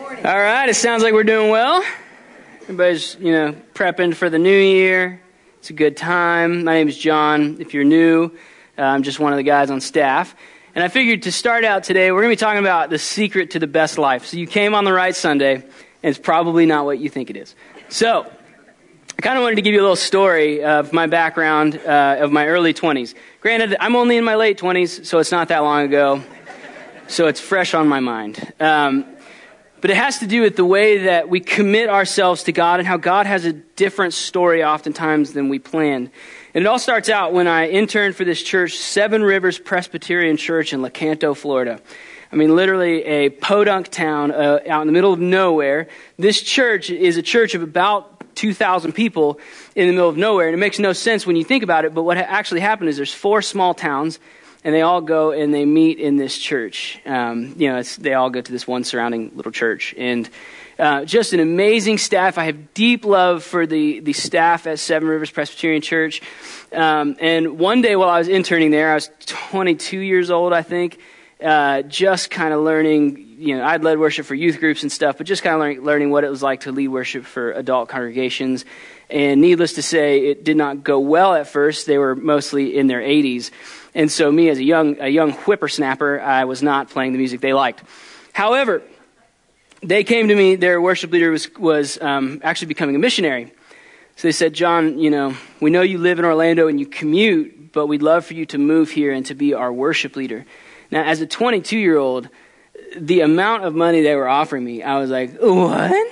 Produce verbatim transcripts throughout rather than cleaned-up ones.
All right, it sounds like we're doing well. Everybody's, you know, prepping for the new year. It's a good time. My name is John. If you're new, uh, I'm just one of the guys on staff. And I figured to start out today, we're going to be talking about the secret to the best life. So you came on the right Sunday, and it's probably not what you think it is. So I kind of wanted to give you a little story of my background uh, of my early twenties. Granted, I'm only in my late twenties, so it's not that long ago. So it's fresh on my mind. Um, but it has to do with the way that we commit ourselves to God and how God has a different story oftentimes than we planned. And it all starts out when I interned for this church, Seven Rivers Presbyterian Church in Lecanto, Florida. I mean, literally a podunk town uh, out in the middle of nowhere. This church is a church of about two thousand people in the middle of nowhere. And it makes no sense when you think about it. But what ha- actually happened is there's four small towns, and they all go and they meet in this church. Um, you know, it's, they all go to this one surrounding little church. And uh, just an amazing staff. I have deep love for the, the staff at Seven Rivers Presbyterian Church. Um, and one day while I was interning there, I was twenty-two years old, I think, uh, just kind of learning, you know, I'd led worship for youth groups and stuff, but just kind of learning, learning what it was like to lead worship for adult congregations. And needless to say, it did not go well at first. They were mostly in their eighties. And so me as a young a young whippersnapper, I was not playing the music they liked. However, they came to me, their worship leader was, was um, actually becoming a missionary. So they said, John, you know, we know you live in Orlando and you commute, but we'd love for you to move here and to be our worship leader. Now, as a twenty-two-year-old, the amount of money they were offering me, I was like, what?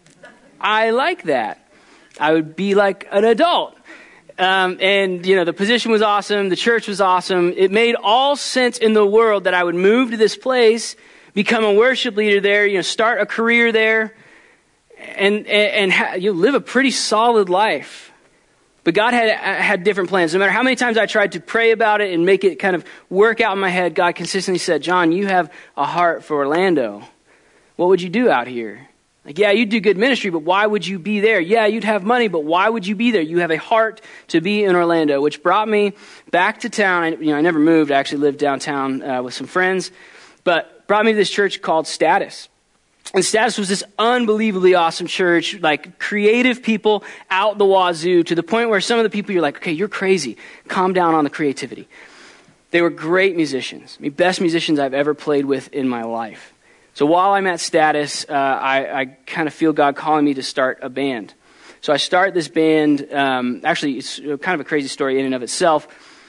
I like that. I would be like an adult. Um, and, you know, the position was awesome. The church was awesome. It made all sense in the world that I would move to this place, become a worship leader there, you know, start a career there, and, and, and ha- you live a pretty solid life. But God had, had different plans. No matter how many times I tried to pray about it and make it kind of work out in my head, God consistently said, John, you have a heart for Orlando. What would you do out here? Like, yeah, you'd do good ministry, but why would you be there? Yeah, you'd have money, but why would you be there? You have a heart to be in Orlando, which brought me back to town. I, you know, I never moved. I actually lived downtown uh, with some friends, but brought me to this church called Status. And Status was this unbelievably awesome church, like creative people out the wazoo, to the point where some of the people you're like, okay, you're crazy. Calm down on the creativity. They were great musicians. I mean, best musicians I've ever played with in my life. So while I'm at Status, uh, I, I kind of feel God calling me to start a band. So I start this band. Um, actually, it's kind of a crazy story in and of itself.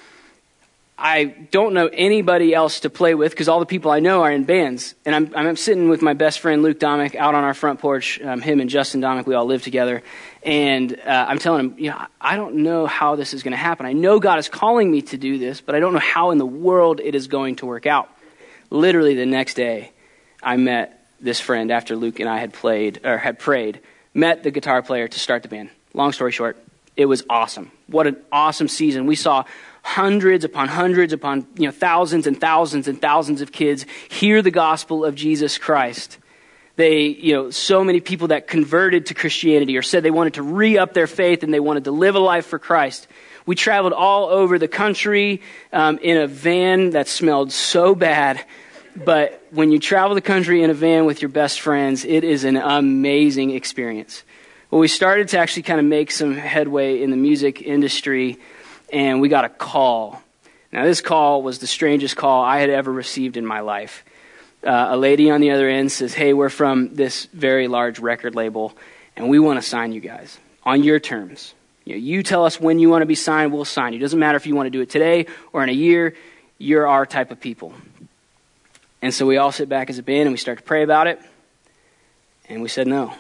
I don't know anybody else to play with because all the people I know are in bands. And I'm, I'm sitting with my best friend, Luke Domick, out on our front porch. Um, him and Justin Domick, we all live together. And uh, I'm telling him, you know, I don't know how this is going to happen. I know God is calling me to do this, but I don't know how in the world it is going to work out. Literally the next day, I met this friend after Luke and I had played or had prayed, met the guitar player to start the band. Long story short, it was awesome. What an awesome season. We saw hundreds upon hundreds upon, you know, thousands and thousands and thousands of kids hear the gospel of Jesus Christ. They, you know, so many people that converted to Christianity or said they wanted to re-up their faith and they wanted to live a life for Christ. We traveled all over the country um, in a van that smelled so bad. But when you travel the country in a van with your best friends, it is an amazing experience. Well, we started to actually kind of make some headway in the music industry, and we got a call. Now, this call was the strangest call I had ever received in my life. Uh, a lady on the other end says, hey, we're from this very large record label, and we want to sign you guys on your terms. You know, you tell us when you want to be signed, we'll sign you. It doesn't matter if you want to do it today or in a year. You're our type of people. And so we all sit back as a band and we start to pray about it. And we said no.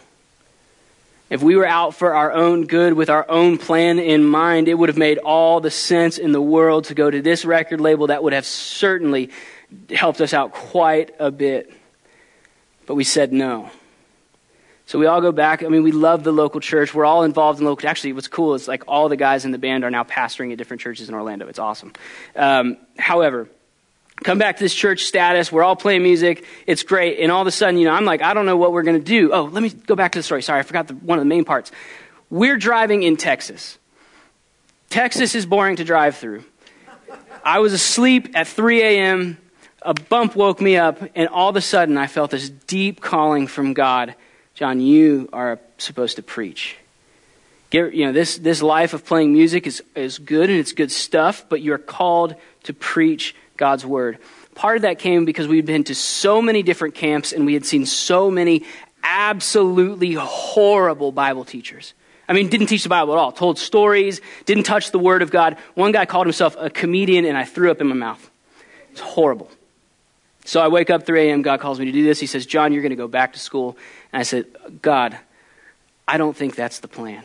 If we were out for our own good with our own plan in mind, it would have made all the sense in the world to go to this record label that would have certainly helped us out quite a bit. But we said no. So we all go back. I mean, we love the local church. We're all involved in local. Actually, what's cool is like all the guys in the band are now pastoring at different churches in Orlando. It's awesome. Um, however, come back to this church Status. We're all playing music. It's great. And all of a sudden, you know, I'm like, I don't know what we're going to do. Oh, let me go back to the story. Sorry, I forgot the, one of the main parts. We're driving in Texas. Texas is boring to drive through. I was asleep at three a.m. a bump woke me up, and all of a sudden I felt this deep calling from God. John, you are supposed to preach. Get, you know, this, this life of playing music is, is good and it's good stuff, but you're called to preach God's word. Part of that came because we'd been to so many different camps and we had seen so many absolutely horrible Bible teachers. I mean, didn't teach the Bible at all, told stories, didn't touch the word of God. One guy called himself a comedian and I threw up in my mouth. It's horrible. So I wake up three a.m., God calls me to do this. He says, John, you're going to go back to school. And I said, God, I don't think that's the plan.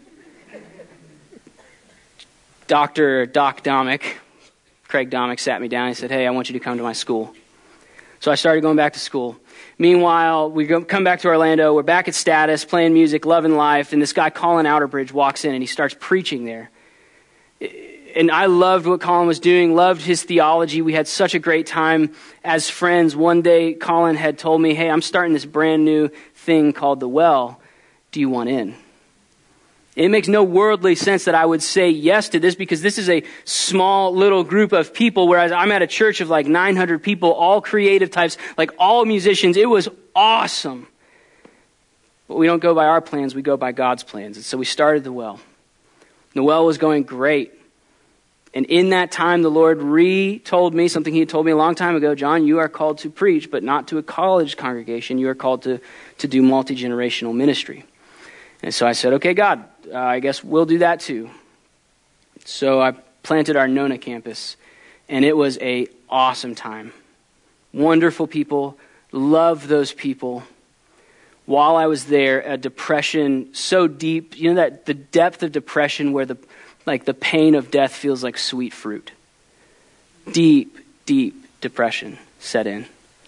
Doctor Doc Domick, Craig Domick, sat me down. He said, hey, I want you to come to my school. So I started going back to school. Meanwhile, we go, come back to Orlando. We're back at Status, playing music, loving life. And this guy, Colin Outerbridge, walks in and he starts preaching there. And I loved what Colin was doing, loved his theology. We had such a great time as friends. One day, Colin had told me, hey, I'm starting this brand new thing called The Well. Do you want in? It makes no worldly sense that I would say yes to this because this is a small little group of people, whereas I'm at a church of like nine hundred people, all creative types, like all musicians. It was awesome. But we don't go by our plans, we go by God's plans. And so we started The Well. The Well was going great. And in that time, the Lord re-told me something he had told me a long time ago. John, you are called to preach, but not to a college congregation. You are called to, to do multi-generational ministry. And so I said, okay, God, uh, I guess we'll do that too. So I planted our Nona campus, and it was a awesome time. Wonderful people, loved those people. While I was there, a depression so deep, you know that the depth of depression where the like the pain of death feels like sweet fruit. Deep, deep depression set in.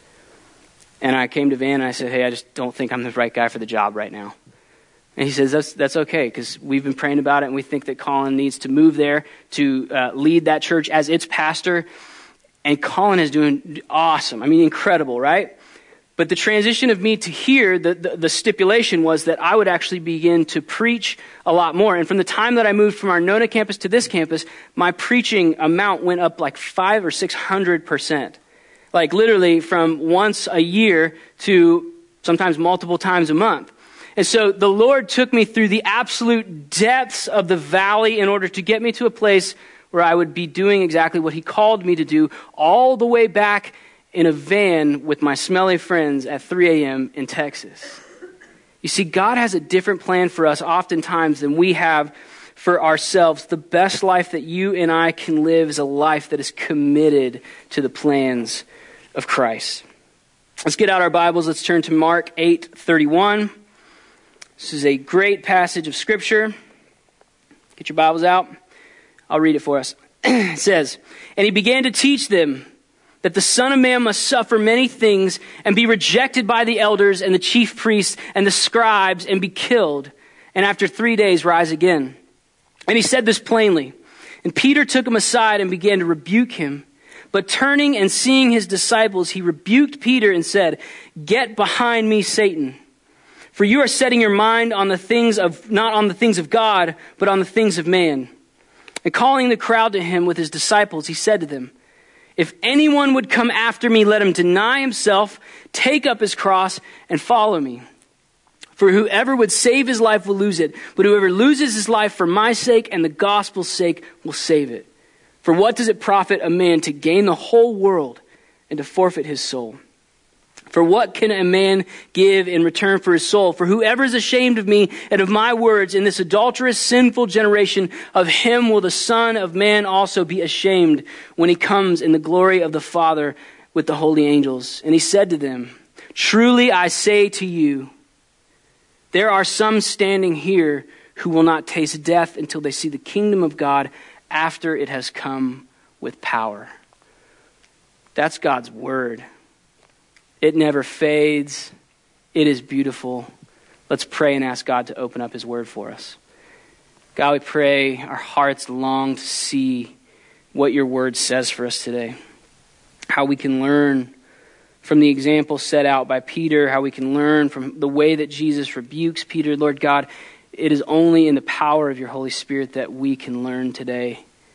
And I came to Van and I said, hey, I just don't think I'm the right guy for the job right now. And he says, that's that's okay, because we've been praying about it, and we think that Colin needs to move there to uh, lead that church as its pastor. And Colin is doing awesome. I mean, incredible, right? But the transition of me to here, the, the, the stipulation was that I would actually begin to preach a lot more. And from the time that I moved from our Nona campus to this campus, my preaching amount went up like five or six hundred percent. Like literally from once a year to sometimes multiple times a month. And so the Lord took me through the absolute depths of the valley in order to get me to a place where I would be doing exactly what he called me to do, all the way back in a van with my smelly friends at three a.m. in Texas. You see, God has a different plan for us oftentimes than we have for ourselves. The best life that you and I can live is a life that is committed to the plans of Christ. Let's get out our Bibles. Let's turn to Mark eight thirty-one. This is a great passage of Scripture. Get your Bibles out. I'll read it for us. It says, and he began to teach them that the Son of Man must suffer many things and be rejected by the elders and the chief priests and the scribes and be killed, and after three days rise again. And he said this plainly. And Peter took him aside and began to rebuke him. But turning and seeing his disciples, he rebuked Peter and said, get behind me, Satan. For you are setting your mind on the things of, not on the things of God, but on the things of man. And calling the crowd to him with his disciples, he said to them, if anyone would come after me, let him deny himself, take up his cross, and follow me. For whoever would save his life will lose it, but whoever loses his life for my sake and the gospel's sake will save it. For what does it profit a man to gain the whole world and to forfeit his soul? For what can a man give in return for his soul? For whoever is ashamed of me and of my words in this adulterous, sinful generation, of him will the Son of Man also be ashamed when he comes in the glory of the Father with the holy angels. And he said to them, truly I say to you, there are some standing here who will not taste death until they see the kingdom of God after it has come with power. That's God's word. It never fades. It is beautiful. Let's pray and ask God to open up his word for us. God, we pray our hearts long to see what your word says for us today. How we can learn from the example set out by Peter, how we can learn from the way that Jesus rebukes Peter. Lord God, it is only in the power of your Holy Spirit that we can learn today.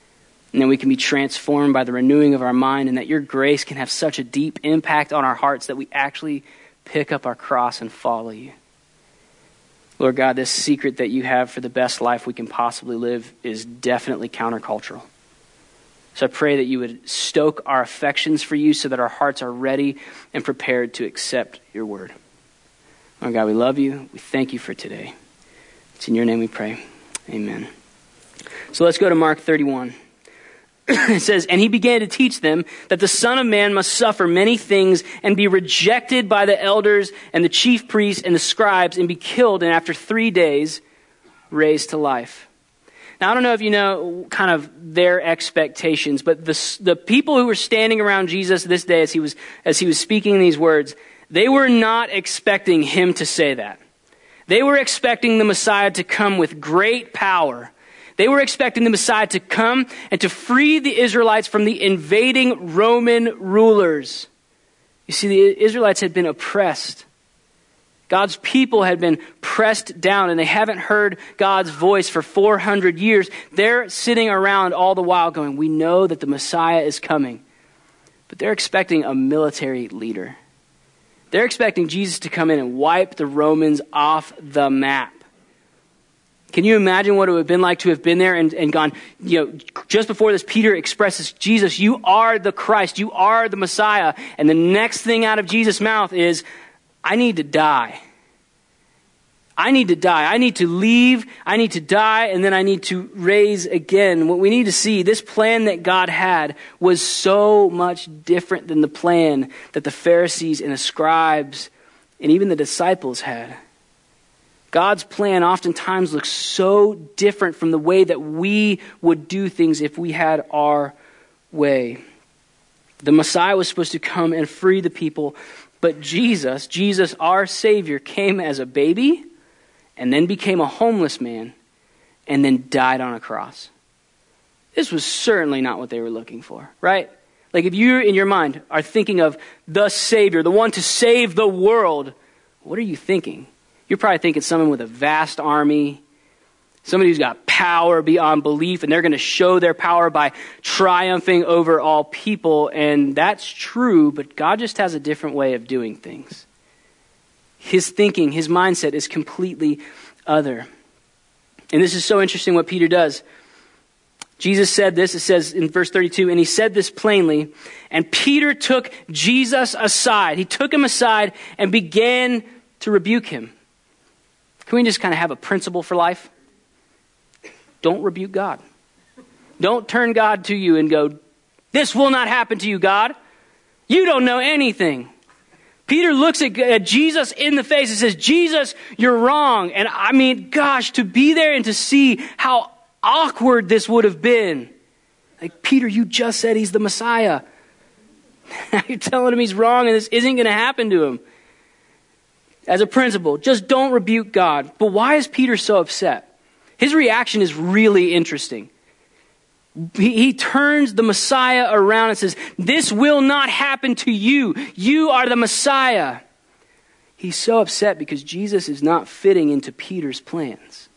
And then we can be transformed by the renewing of our mind, and that your grace can have such a deep impact on our hearts that we actually pick up our cross and follow you. Lord God, this secret that you have for the best life we can possibly live is definitely countercultural. So I pray that you would stoke our affections for you so that our hearts are ready and prepared to accept your word. Lord God, we love you. We thank you for today. It's in your name we pray. Amen. So let's go to Mark thirty-one. It says, and he began to teach them that the Son of Man must suffer many things and be rejected by the elders and the chief priests and the scribes and be killed, and after three days raised to life. Now, I don't know if you know kind of their expectations, but the, the people who were standing around Jesus this day as he was, as he was speaking these words, they were not expecting him to say that. They were expecting the Messiah to come with great power. They were expecting the Messiah to come and to free the Israelites from the invading Roman rulers. You see, the Israelites had been oppressed. God's people had been pressed down, and they haven't heard God's voice for four hundred years. They're sitting around all the while going, we know that the Messiah is coming. But they're expecting a military leader. They're expecting Jesus to come in and wipe the Romans off the map. Can you imagine what it would have been like to have been there and, and gone, you know, just before this, Peter expresses, Jesus, you are the Christ, you are the Messiah. And the next thing out of Jesus' mouth is, I need to die. I need to die. I need to leave. I need to die. And then I need to raise again. What we need to see, this plan that God had was so much different than the plan that the Pharisees and the scribes and even the disciples had. God's plan oftentimes looks so different from the way that we would do things if we had our way. The Messiah was supposed to come and free the people, but Jesus, Jesus our Savior, came as a baby and then became a homeless man and then died on a cross. This was certainly not what they were looking for, right? Like if you in your mind are thinking of the Savior, the one to save the world, what are you thinking? You're probably thinking someone with a vast army, somebody who's got power beyond belief, and they're going to show their power by triumphing over all people. And that's true, but God just has a different way of doing things. His thinking, his mindset is completely other. And this is so interesting what Peter does. Jesus said this, it says in verse thirty-two, and he said this plainly, and Peter took Jesus aside. He took him aside and began to rebuke him. Can we just kind of have a principle for life? Don't rebuke God. Don't turn God to you and go, this will not happen to you, God. You don't know anything. Peter looks at, at Jesus in the face and says, Jesus, you're wrong. And I mean, gosh, to be there and to see how awkward this would have been. Like, Peter, you just said he's the Messiah. Now you're telling him he's wrong and this isn't going to happen to him. As a principle, just don't rebuke God. But why is Peter so upset? His reaction is really interesting. He, he turns the Messiah around and says, this will not happen to you. You are the Messiah. He's so upset because Jesus is not fitting into Peter's plans.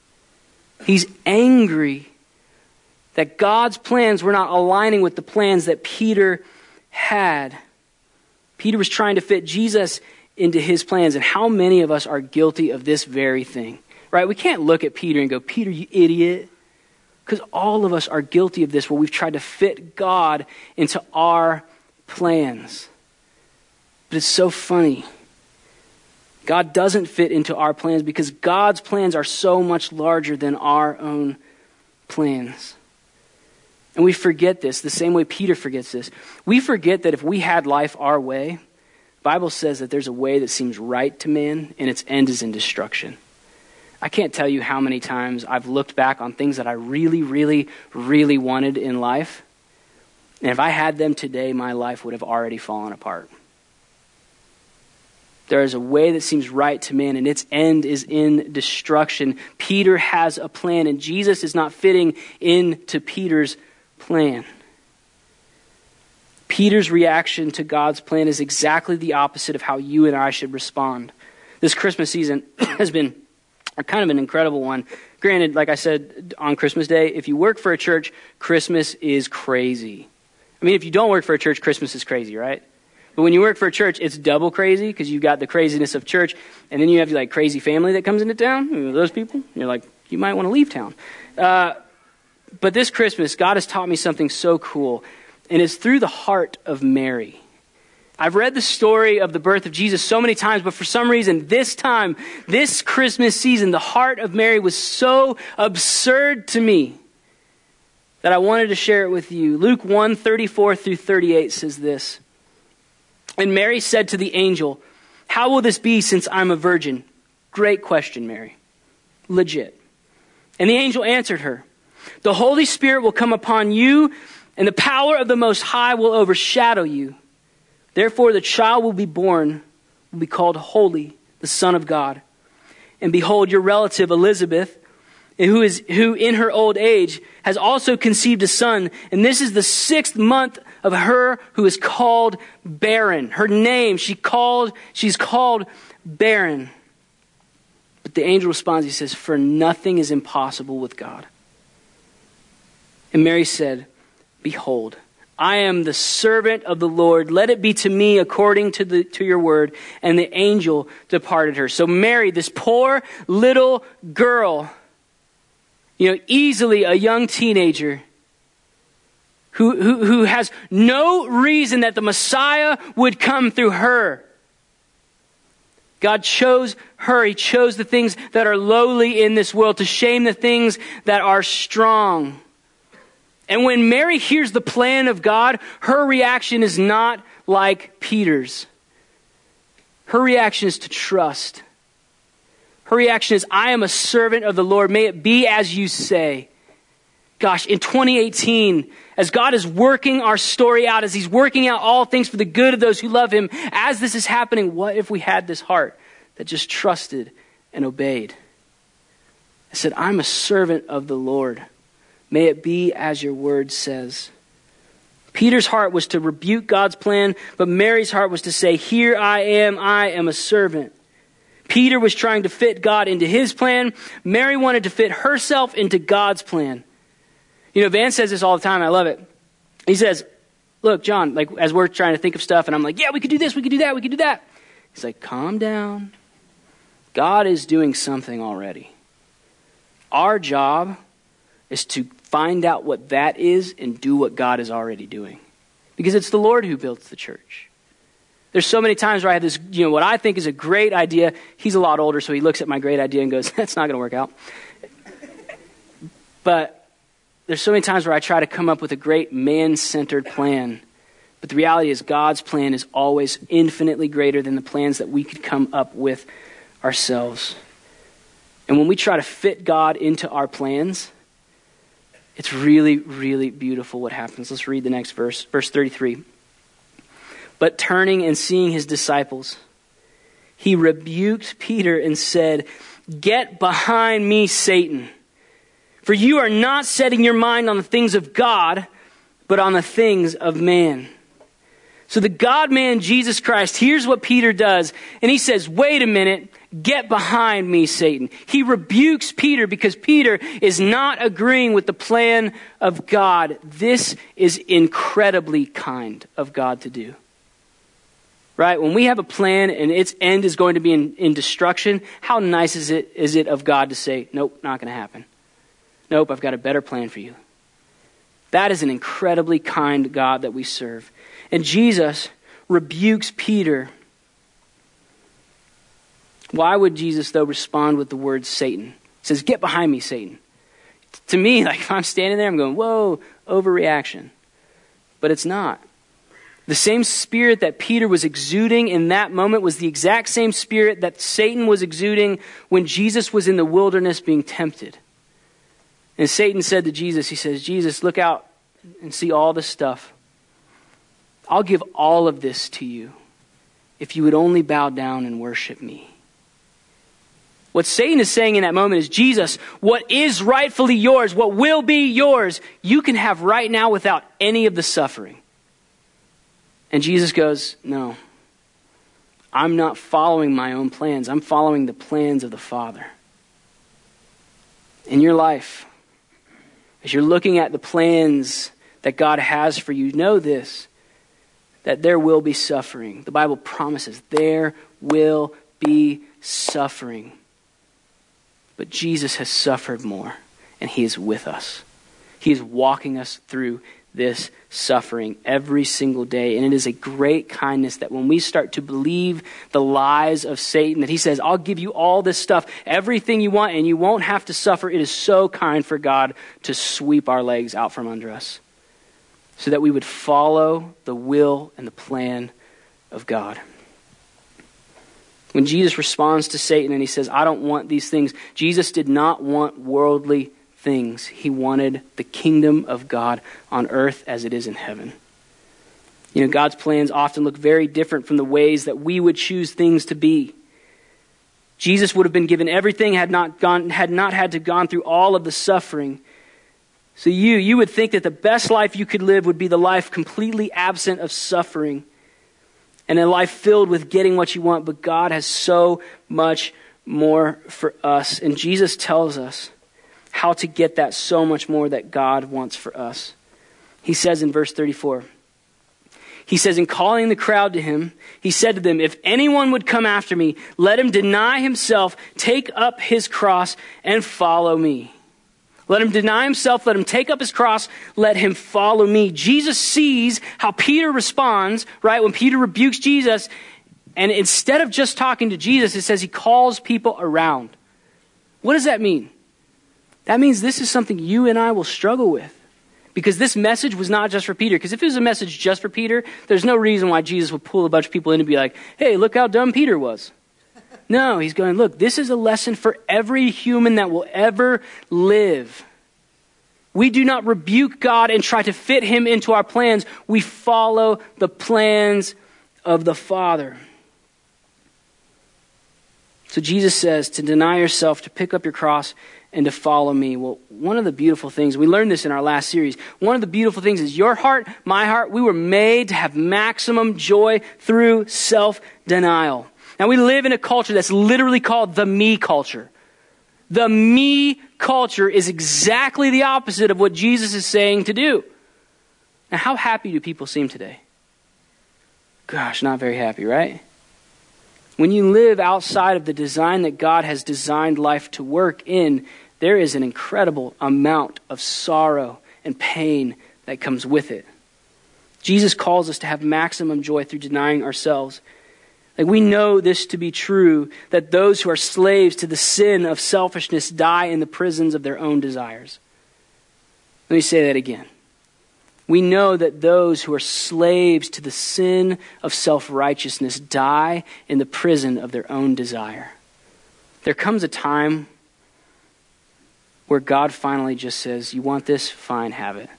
He's angry that God's plans were not aligning with the plans that Peter had. Peter was trying to fit Jesus into his plans, and how many of us are guilty of this very thing, right? We can't look at Peter and go, Peter, you idiot, because all of us are guilty of this where we've tried to fit God into our plans. But it's so funny. God doesn't fit into our plans because God's plans are so much larger than our own plans. And we forget this the same way Peter forgets this. We forget that if we had life our way, the Bible says that there's a way that seems right to man, and its end is in destruction. I can't tell you how many times I've looked back on things that I really, really, really wanted in life. And if I had them today, my life would have already fallen apart. There is a way that seems right to man, and its end is in destruction. Peter has a plan, and Jesus is not fitting into Peter's plan. Peter's reaction to God's plan is exactly the opposite of how you and I should respond. This Christmas season has been are kind of an incredible one. Granted, like I said, on Christmas Day, if you work for a church, Christmas is crazy. I mean, if you don't work for a church, Christmas is crazy, right? But when you work for a church, it's double crazy because you've got the craziness of church, and then you have like crazy family that comes into town. You know, those people, you're like, you might want to leave town. Uh, but this Christmas, God has taught me something so cool, and it's through the heart of Mary. I've read the story of the birth of Jesus so many times, but for some reason, this time, this Christmas season, the heart of Mary was so absurd to me that I wanted to share it with you. Luke one, thirty-four through thirty-eight says this. And Mary said to the angel, "How will this be since I'm a virgin?" Great question, Mary. Legit. And the angel answered her, "The Holy Spirit will come upon you, and the power of the Most High will overshadow you. Therefore, the child will be born, will be called Holy, the Son of God. And behold, your relative Elizabeth, who is who in her old age has also conceived a son, and this is the sixth month of her who is called barren." Her name, she called, she's called barren. But the angel responds, he says, "For nothing is impossible with God." And Mary said, "Behold, I am the servant of the Lord. Let it be to me according to the to your word." And the angel departed her. So Mary, this poor little girl, you know, easily a young teenager, who, who, who has no reason that the Messiah would come through her. God chose her. He chose the things that are lowly in this world to shame the things that are strong. And when Mary hears the plan of God, her reaction is not like Peter's. Her reaction is to trust. Her reaction is, "I am a servant of the Lord. May it be as you say." Gosh, in twenty eighteen, as God is working our story out, as he's working out all things for the good of those who love him, as this is happening, what if we had this heart that just trusted and obeyed? I said, "I'm a servant of the Lord. May it be as your word says." Peter's heart was to rebuke God's plan, but Mary's heart was to say, "Here I am, I am a servant." Peter was trying to fit God into his plan. Mary wanted to fit herself into God's plan. You know, Van says this all the time. I love it. He says, "Look, John, like as we're trying to think of stuff, and I'm like, yeah, we could do this, we could do that, we could do that." He's like, "Calm down. God is doing something already. Our job is to find out what that is and do what God is already doing. Because it's the Lord who builds the church." There's so many times where I have this, you know, what I think is a great idea. He's a lot older, so he looks at my great idea and goes, "That's not going to work out." But there's so many times where I try to come up with a great man-centered plan. But the reality is God's plan is always infinitely greater than the plans that we could come up with ourselves. And when we try to fit God into our plans, it's really, really beautiful what happens. Let's read the next verse, verse thirty-three. "But turning and seeing his disciples, he rebuked Peter and said, 'Get behind me, Satan. For you are not setting your mind on the things of God, but on the things of man.'" So the God-man, Jesus Christ, here's what Peter does. And he says, "Wait a minute, get behind me, Satan." He rebukes Peter because Peter is not agreeing with the plan of God. This is incredibly kind of God to do. Right? When we have a plan and its end is going to be in, in destruction, how nice is it, is it of God to say, "Nope, not going to happen. Nope, I've got a better plan for you." That is an incredibly kind God that we serve. And Jesus rebukes Peter. Why would Jesus, though, respond with the word Satan? He says, "Get behind me, Satan." To me, like if I'm standing there, I'm going, whoa, overreaction. But it's not. The same spirit that Peter was exuding in that moment was the exact same spirit that Satan was exuding when Jesus was in the wilderness being tempted. And Satan said to Jesus, he says, "Jesus, look out and see all this stuff. I'll give all of this to you if you would only bow down and worship me." What Satan is saying in that moment is, Jesus, what is rightfully yours, what will be yours, you can have right now without any of the suffering. And Jesus goes, "No, I'm not following my own plans. I'm following the plans of the Father." in your life, as you're looking at the plans that God has for you, know this, that there will be suffering. The Bible promises there will be suffering. But Jesus has suffered more, and he is with us. He is walking us through this suffering every single day. And it is a great kindness that when we start to believe the lies of Satan, that he says, I'll give you all this stuff, everything you want, and you won't have to suffer. It is so kind for God to sweep our legs out from under us so that we would follow the will and the plan of God. When Jesus responds to Satan and he says, I don't want these things, Jesus did not want worldly things. He wanted the kingdom of God on earth as it is in heaven. You know, God's plans often look very different from the ways that we would choose things to be. Jesus would have been given everything, had not gone, had not had to gone through all of the suffering. So you, you would think that the best life you could live would be the life completely absent of suffering and a life filled with getting what you want. But God has so much more for us. And Jesus tells us how to get that so much more that God wants for us. He says in verse thirty-four, he says, in calling the crowd to him, he said to them, if anyone would come after me, let him deny himself, take up his cross, and follow me. Let him deny himself, let him take up his cross, let him follow me. Jesus sees how Peter responds, right? When Peter rebukes Jesus, and instead of just talking to Jesus, it says he calls people around. What does that mean? That means this is something you and I will struggle with. Because this message was not just for Peter. Because if it was a message just for Peter, there's no reason why Jesus would pull a bunch of people in and be like, hey, look how dumb Peter was. No, he's going, look, this is a lesson for every human that will ever live. We do not rebuke God and try to fit him into our plans. We follow the plans of the Father. So Jesus says to deny yourself, to pick up your cross, and to follow me. Well, one of the beautiful things, we learned this in our last series, one of the beautiful things is your heart, my heart, we were made to have maximum joy through self-denial. Now, we live in a culture that's literally called the me culture. The me culture is exactly the opposite of what Jesus is saying to do. Now, how happy do people seem today? Gosh, not very happy, right? When you live outside of the design that God has designed life to work in, there is an incredible amount of sorrow and pain that comes with it. Jesus calls us to have maximum joy through denying ourselves. Like, we know this to be true, that those who are slaves to the sin of selfishness die in the prisons of their own desires. Let me say that again. We know that those who are slaves to the sin of self-righteousness die in the prison of their own desire. There comes a time where God finally just says, you want this? Fine, have it.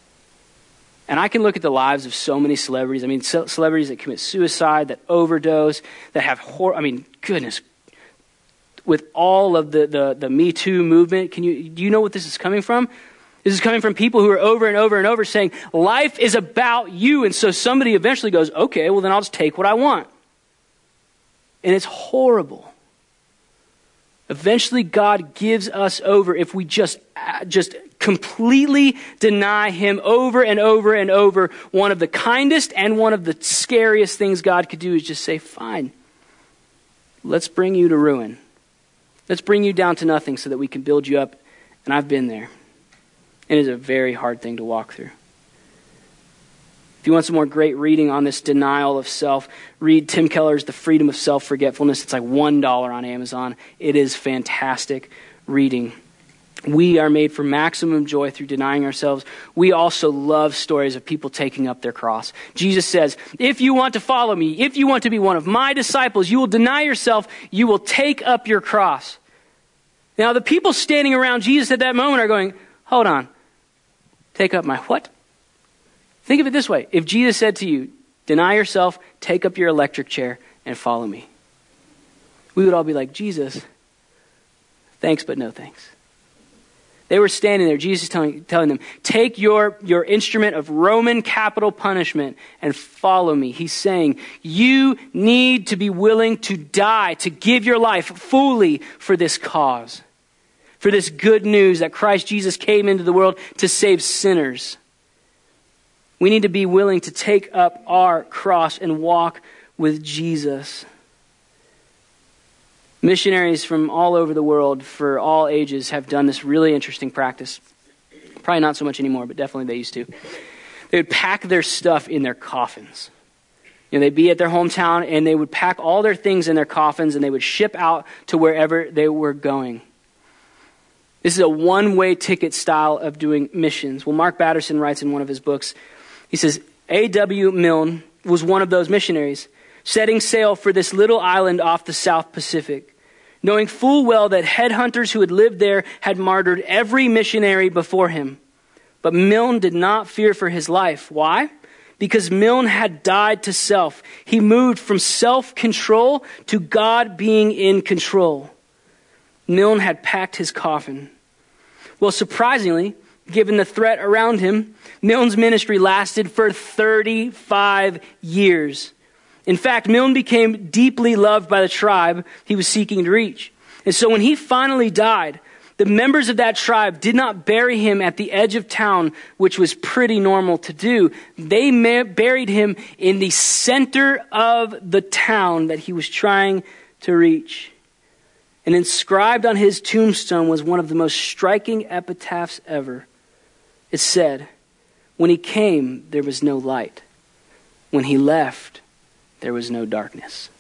And I can look at the lives of so many celebrities. I mean, ce- celebrities that commit suicide, that overdose, that have horror. I mean, goodness. With all of the, the, the Me Too movement, can you do you know what this is coming from? This is coming from people who are over and over and over saying, life is about you. And so somebody eventually goes, okay, well then I'll just take what I want. And it's horrible. Eventually God gives us over if we just, just completely deny him over and over and over. One of the kindest and one of the scariest things God could do is just say, fine, let's bring you to ruin. Let's bring you down to nothing so that we can build you up. And I've been there. It is a very hard thing to walk through. If you want some more great reading on this denial of self, read Tim Keller's The Freedom of Self-Forgetfulness. It's like one dollar on Amazon. It is fantastic reading. We are made for maximum joy through denying ourselves. We also love stories of people taking up their cross. Jesus says, if you want to follow me, if you want to be one of my disciples, you will deny yourself, you will take up your cross. Now, the people standing around Jesus at that moment are going, hold on. Take up my what? Think of it this way. If Jesus said to you, deny yourself, take up your electric chair, and follow me, we would all be like, Jesus, thanks, but no thanks. They were standing there, Jesus telling, telling them, take your, your instrument of Roman capital punishment and follow me. He's saying, you need to be willing to die, to give your life fully for this cause. for this good news that Christ Jesus came into the world to save sinners. We need to be willing to take up our cross and walk with Jesus. Missionaries from all over the world for all ages have done this really interesting practice. Probably not so much anymore, but definitely they used to. They would pack their stuff in their coffins. You know, they'd be at their hometown and they would pack all their things in their coffins and they would ship out to wherever they were going. This is a one-way ticket style of doing missions. Well, Mark Batterson writes in one of his books, he says, A W Milne was one of those missionaries, setting sail for this little island off the South Pacific, knowing full well that headhunters who had lived there had martyred every missionary before him. But Milne did not fear for his life. Why? Because Milne had died to self. He moved from self-control to God being in control. Milne had packed his coffin. Well, surprisingly, given the threat around him, Milne's ministry lasted for thirty-five years. In fact, Milne became deeply loved by the tribe he was seeking to reach. And so when he finally died, the members of that tribe did not bury him at the edge of town, which was pretty normal to do. They buried him in the center of the town that he was trying to reach. And inscribed on his tombstone was one of the most striking epitaphs ever. It said, "When he came, there was no light. When he left, there was no darkness."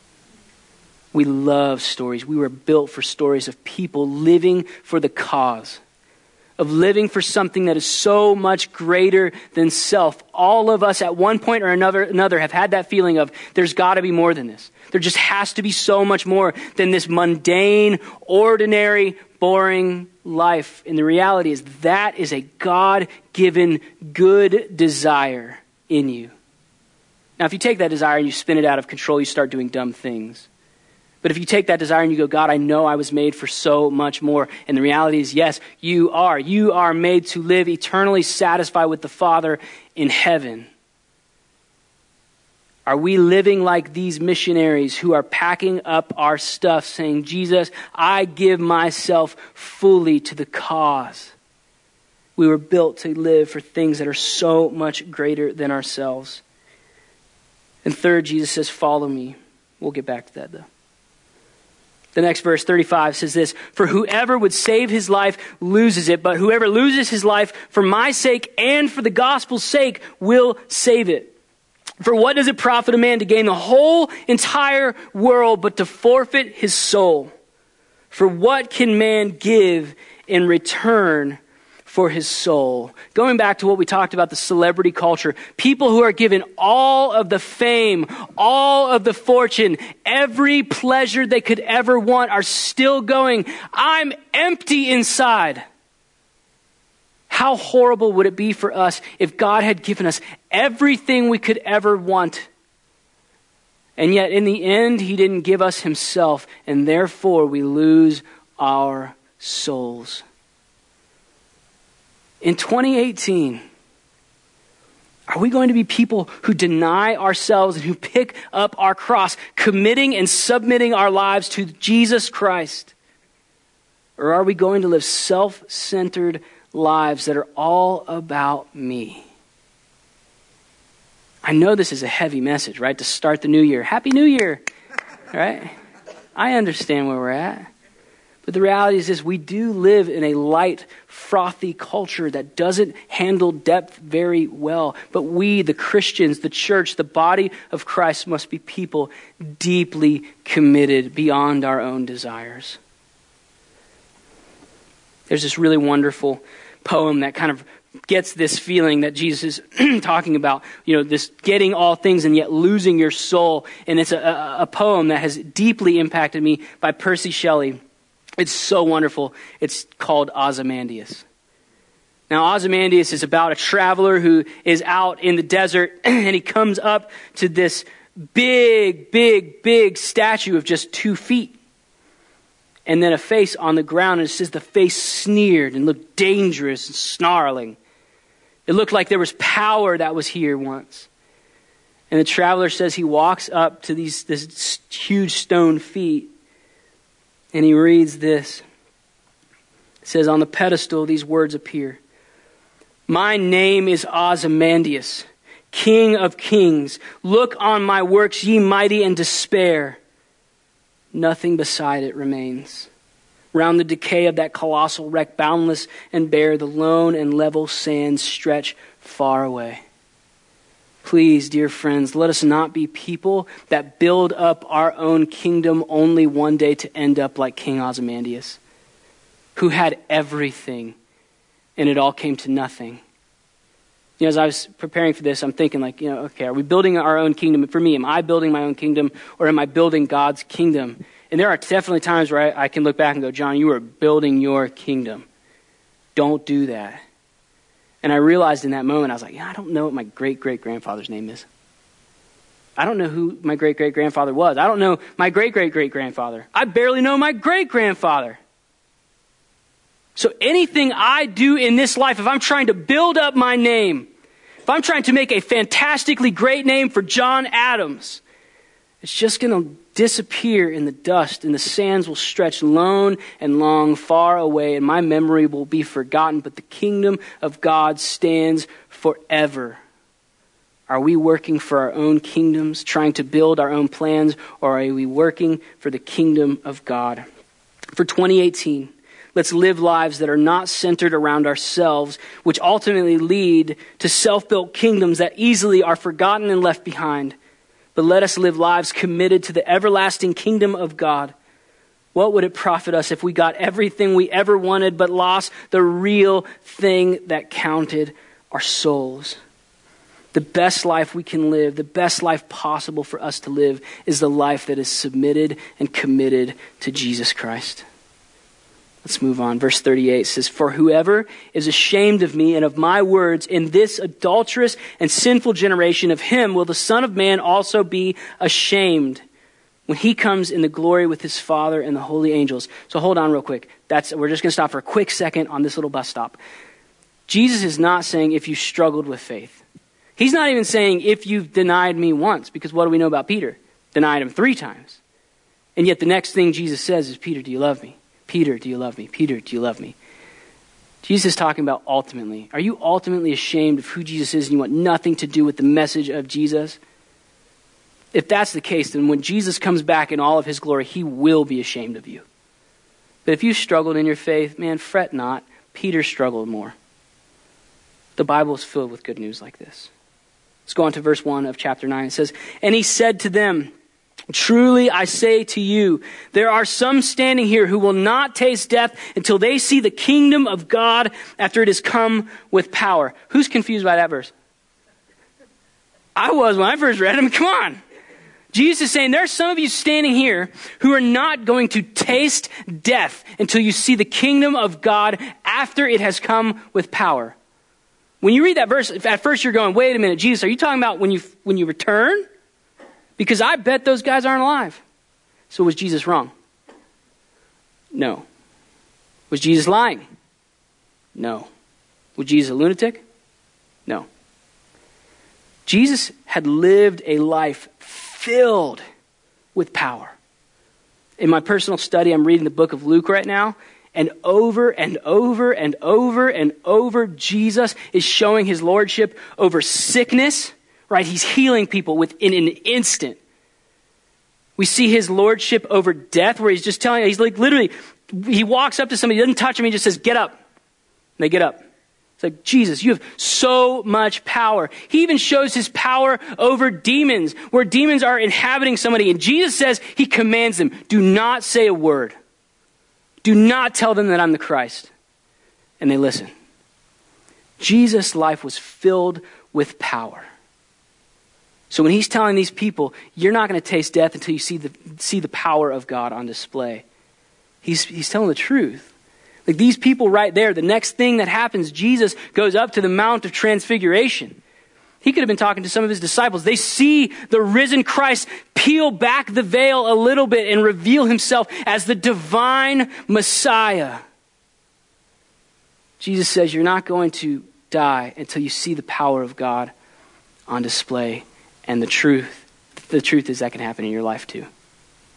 We love stories. We were built for stories of people living for the cause, of living for something that is so much greater than self. All of us at one point or another, another have had that feeling of there's got to be more than this. There just has to be so much more than this mundane, ordinary, boring life. And the reality is that is a God-given good desire in you. Now, if you take that desire and you spin it out of control, you start doing dumb things. But if you take that desire and you go, God, I know I was made for so much more. And the reality is, yes, you are. You are made to live eternally satisfied with the Father in heaven. Are we living like these missionaries who are packing up our stuff saying, Jesus, I give myself fully to the cause? We were built to live for things that are so much greater than ourselves. And third, Jesus says, follow me. We'll get back to that though. The next verse, thirty-five, says this, "For whoever would save his life loses it, but whoever loses his life for my sake and for the gospel's sake will save it. For what does it profit a man to gain the whole entire world but to forfeit his soul? For what can man give in return for his soul?" Going back to what we talked about, the celebrity culture, people who are given all of the fame, all of the fortune, every pleasure they could ever want are still going, I'm empty inside. How horrible would it be for us if God had given us everything we could ever want? And yet in the end, he didn't give us himself, and therefore we lose our souls. In twenty eighteen, are we going to be people who deny ourselves and who pick up our cross, committing and submitting our lives to Jesus Christ? Or are we going to live self-centered lives that are all about me? I know this is a heavy message, right? To start the new year. Happy New Year, right? I understand where we're at. But the reality is this, we do live in a light, frothy culture that doesn't handle depth very well. But we, the Christians, the church, the body of Christ, must be people deeply committed beyond our own desires. There's this really wonderful poem that kind of gets this feeling that Jesus is talking about, you know, this getting all things and yet losing your soul. And it's a, a, a poem that has deeply impacted me by Percy Shelley. It's so wonderful. It's called Ozymandias. Now, Ozymandias is about a traveler who is out in the desert and he comes up to this big, big, big statue of just two feet. And then a face on the ground, and it says the face sneered and looked dangerous and snarling. It looked like there was power that was here once. And the traveler says he walks up to these this huge stone feet, and he reads this. It says, on the pedestal, these words appear. My name is Ozymandias, King of kings. Look on my works, ye mighty, and despair. Nothing beside it remains. Round the decay of that colossal wreck, boundless and bare, the lone and level sands stretch far away. Please, dear friends, let us not be people that build up our own kingdom only one day to end up like King Ozymandias, who had everything and it all came to nothing. You know, as I was preparing for this, I'm thinking like, you know, okay, are we building our own kingdom? For me, am I building my own kingdom or am I building God's kingdom? And there are definitely times where I, I can look back and go, John, you are building your kingdom. Don't do that. And I realized in that moment, I was like, yeah, I don't know what my great-great-grandfather's name is. I don't know who my great-great-grandfather was. I don't know my great-great-great-grandfather. I barely know my great-grandfather. So anything I do in this life, if I'm trying to build up my name, if I'm trying to make a fantastically great name for John Adams, it's just going to disappear in the dust, and the sands will stretch lone and long far away, and my memory will be forgotten, but the kingdom of God stands forever. Are we working for our own kingdoms, trying to build our own plans, or are we working for the kingdom of God? For twenty eighteen, let's live lives that are not centered around ourselves, which ultimately lead to self-built kingdoms that easily are forgotten and left behind. But let us live lives committed to the everlasting kingdom of God. What would it profit us if we got everything we ever wanted but lost the real thing that counted, our souls? The best life we can live, the best life possible for us to live, is the life that is submitted and committed to Jesus Christ. Let's move on. Verse thirty-eight says, for whoever is ashamed of me and of my words in this adulterous and sinful generation, of him will the Son of Man also be ashamed when he comes in the glory with his Father and the holy angels. So hold on real quick. That's, we're just going to stop for a quick second on this little bus stop. Jesus is not saying if you struggled with faith. He's not even saying if you've denied me once, because what do we know about Peter? Denied him three times. And yet the next thing Jesus says is, Peter, do you love me? Peter, do you love me? Peter, do you love me? Jesus is talking about ultimately. Are you ultimately ashamed of who Jesus is and you want nothing to do with the message of Jesus? If that's the case, then when Jesus comes back in all of his glory, he will be ashamed of you. But if you struggled in your faith, man, fret not. Peter struggled more. The Bible is filled with good news like this. Let's go on to verse one of chapter nine. It says, and he said to them, truly I say to you, there are some standing here who will not taste death until they see the kingdom of God after it has come with power. Who's confused by that verse? I was when I first read it. I mean, come on. Jesus is saying there are some of you standing here who are not going to taste death until you see the kingdom of God after it has come with power. When you read that verse, at first you're going, wait a minute, Jesus, are you talking about when you when you return? Because I bet those guys aren't alive. So was Jesus wrong? No. Was Jesus lying? No. Was Jesus a lunatic? No. Jesus had lived a life filled with power. In my personal study, I'm reading the book of Luke right now, and over and over and over and over, Jesus is showing his lordship over sickness, right? He's healing people within an instant. We see his lordship over death, where he's just telling, he's like literally, he walks up to somebody, he doesn't touch him, he just says, get up. And they get up. It's like, Jesus, you have so much power. He even shows his power over demons, where demons are inhabiting somebody. And Jesus says, he commands them, do not say a word. Do not tell them that I'm the Christ. And they listen. Jesus' life was filled with power. So when he's telling these people, you're not going to taste death until you see the see the power of God on display, he's he's telling the truth. Like these people right there, the next thing that happens, Jesus goes up to the Mount of Transfiguration. He could have been talking to some of his disciples. They see the risen Christ peel back the veil a little bit and reveal himself as the divine Messiah. Jesus says, you're not going to die until you see the power of God on display. And the truth, the truth is that can happen in your life too.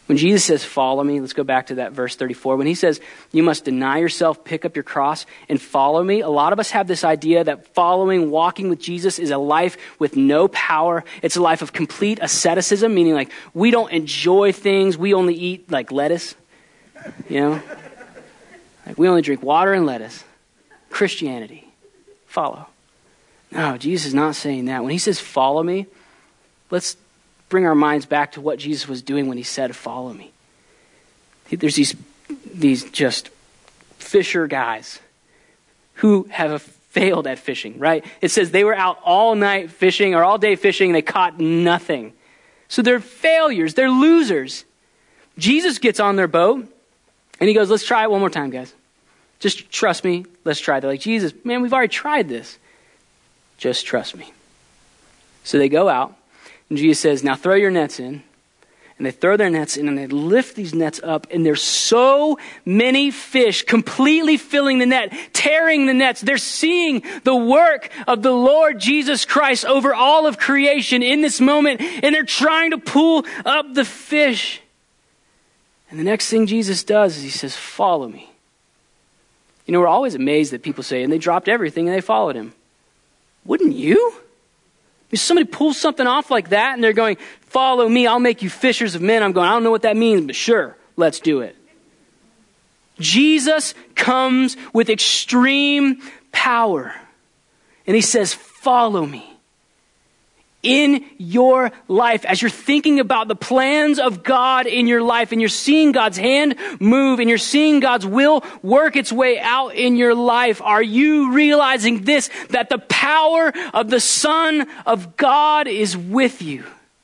When Jesus says, follow me, let's go back to that verse thirty-four. When he says, you must deny yourself, pick up your cross, and follow me, a lot of us have this idea that following, walking with Jesus is a life with no power. It's a life of complete asceticism, meaning like we don't enjoy things. We only eat like lettuce, you know? Like we only drink water and lettuce. Christianity. Follow. No, Jesus is not saying that. When he says, follow me, let's bring our minds back to what Jesus was doing when he said, follow me. There's these, these just fisher guys who have failed at fishing, right? It says they were out all night fishing or all day fishing and they caught nothing. So they're failures. They're losers. Jesus gets on their boat and he goes, let's try it one more time, guys. Just trust me. Let's try it. They're like, Jesus, man, we've already tried this. Just trust me. So they go out. And Jesus says, now throw your nets in. And they throw their nets in and they lift these nets up. And there's so many fish completely filling the net, tearing the nets. They're seeing the work of the Lord Jesus Christ over all of creation in this moment. And they're trying to pull up the fish. And the next thing Jesus does is he says, follow me. You know, we're always amazed that people say, and they dropped everything and they followed him. Wouldn't you? If somebody pulls something off like that and they're going, follow me, I'll make you fishers of men. I'm going, I don't know what that means, but sure, let's do it. Jesus comes with extreme power. And he says, follow me. In your life, as you're thinking about the plans of God in your life and you're seeing God's hand move and you're seeing God's will work its way out in your life, are you realizing this, that the power of the Son of God is with you?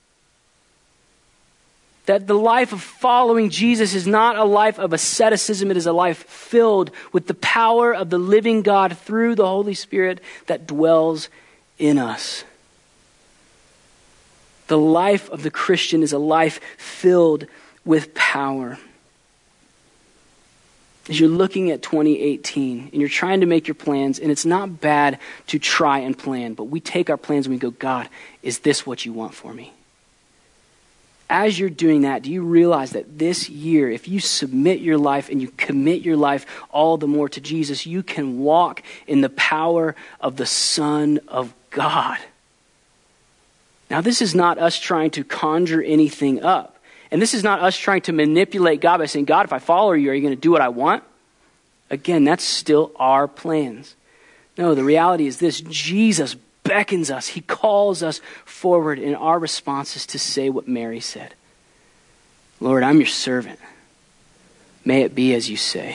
That the life of following Jesus is not a life of asceticism, it is a life filled with the power of the living God through the Holy Spirit that dwells in us. The life of the Christian is a life filled with power. As you're looking at twenty eighteen and you're trying to make your plans, and it's not bad to try and plan, but we take our plans and we go, God, is this what you want for me? As you're doing that, do you realize that this year, if you submit your life and you commit your life all the more to Jesus, you can walk in the power of the Son of God? Now, this is not us trying to conjure anything up. And this is not us trying to manipulate God by saying, God, if I follow you, are you going to do what I want? Again, that's still our plans. No, the reality is this. Jesus beckons us. He calls us forward, and our response is to say what Mary said. Lord, I'm your servant. May it be as you say.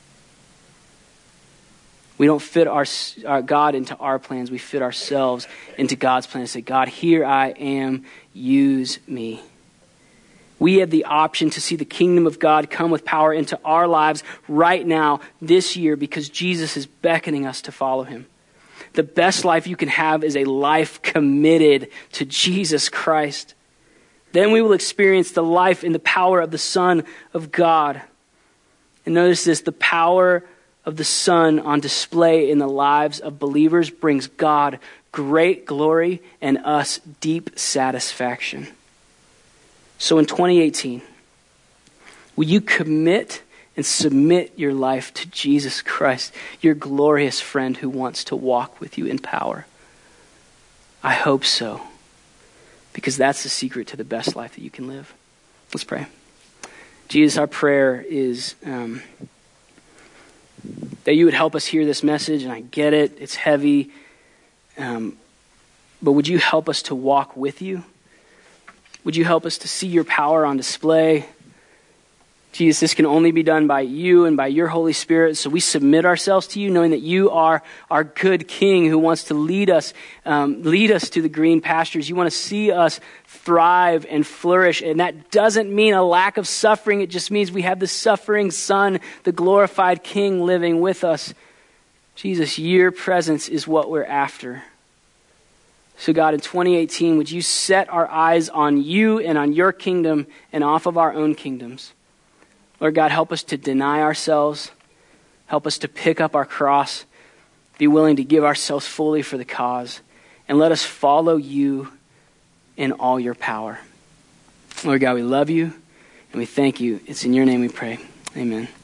We don't fit our, our God into our plans. We fit ourselves into God's plan and say, God, here I am. Use me. We have the option to see the kingdom of God come with power into our lives right now, this year, because Jesus is beckoning us to follow him. The best life you can have is a life committed to Jesus Christ. Then we will experience the life and the power of the Son of God. And notice this, the power of the Son on display in the lives of believers brings God great glory and us deep satisfaction. So in twenty eighteen, will you commit and submit your life to Jesus Christ, your glorious friend who wants to walk with you in power? I hope so, because that's the secret to the best life that you can live. Let's pray. Jesus, our prayer is um, that you would help us hear this message, and I get it, it's heavy, um, but would you help us to walk with you? Would you help us to see your power on display? Jesus, this can only be done by you and by your Holy Spirit, so we submit ourselves to you, knowing that you are our good King who wants to lead us, um, lead us to the green pastures. You want to see us thrive and flourish, and that doesn't mean a lack of suffering. It just means we have the suffering Son, the glorified King, living with us. Jesus, your presence is what we're after. So God, in twenty eighteen, would you set our eyes on you and on your kingdom and off of our own kingdoms? Lord God, help us to deny ourselves. Help us to pick up our cross, be willing to give ourselves fully for the cause, and let us follow you in all your power. Lord God, we love you, And we thank you. It's in your name we pray. Amen.